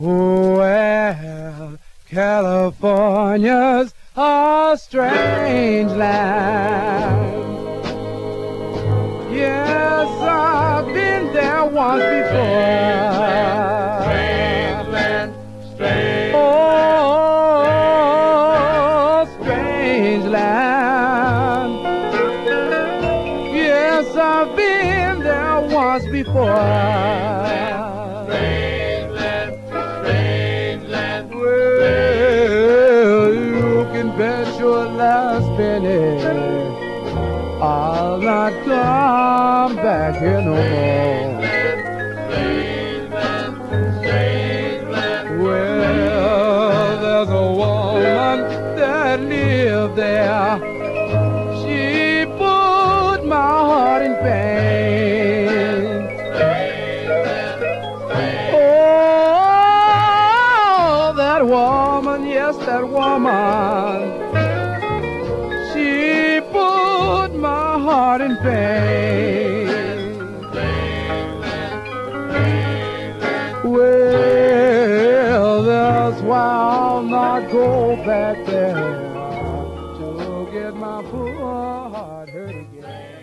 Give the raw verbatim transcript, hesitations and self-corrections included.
Well, California's a strange land. Yes, I've been there once before. Strange land, strange Oh, strange land. Yes, I've been there once before. Well, you can bet your last penny I'll not come back here no more. Well, there's a woman that lived there. She put my heart in pain. Oh, that woman, yes, that woman. She put my heart in pain. Well, that's why I'll not go back there to get my poor heart hurt again.